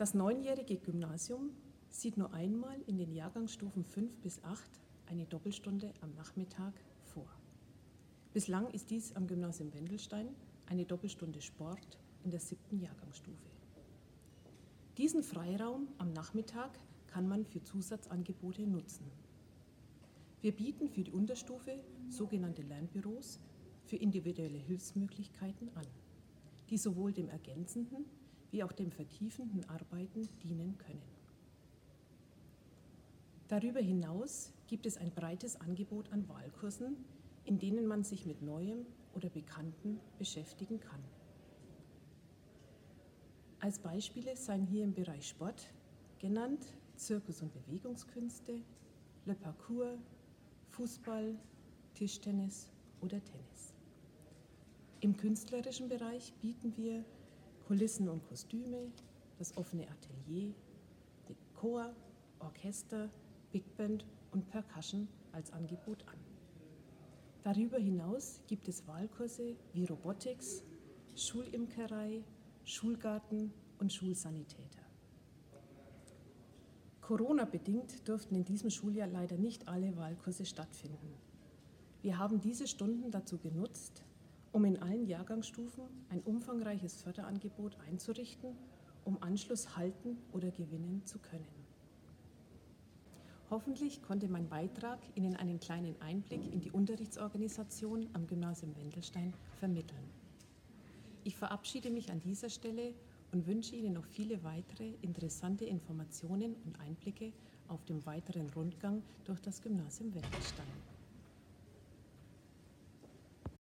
Das 9-jährige Gymnasium sieht nur einmal in den Jahrgangsstufen 5 bis 8 eine Doppelstunde am Nachmittag vor. Bislang ist dies am Gymnasium Wendelstein eine Doppelstunde Sport in der 7. Jahrgangsstufe. Diesen Freiraum am Nachmittag kann man für Zusatzangebote nutzen. Wir bieten für die Unterstufe sogenannte Lernbüros für individuelle Hilfsmöglichkeiten an, die sowohl dem ergänzenden wie auch dem vertiefenden Arbeiten dienen können. Darüber hinaus gibt es ein breites Angebot an Wahlkursen, in denen man sich mit Neuem oder Bekanntem beschäftigen kann. Als Beispiele seien hier im Bereich Sport genannt Zirkus- und Bewegungskünste, Le Parcours, Fußball, Tischtennis oder Tennis. Im künstlerischen Bereich bieten wir Kulissen und Kostüme, das offene Atelier, mit Chor, Orchester, Big Band und Percussion als Angebot an. Darüber hinaus gibt es Wahlkurse wie Robotics, Schulimkerei, Schulgarten und Schulsanitäter. Corona-bedingt durften in diesem Schuljahr leider nicht alle Wahlkurse stattfinden. Wir haben diese Stunden dazu genutzt, um in allen Jahrgangsstufen ein umfangreiches Förderangebot einzurichten, um Anschluss halten oder gewinnen zu können. Hoffentlich konnte mein Beitrag Ihnen einen kleinen Einblick in die Unterrichtsorganisation am Gymnasium Wendelstein vermitteln. Ich verabschiede mich an dieser Stelle und wünsche Ihnen noch viele weitere interessante Informationen und Einblicke auf dem weiteren Rundgang durch das Gymnasium Wendelstein.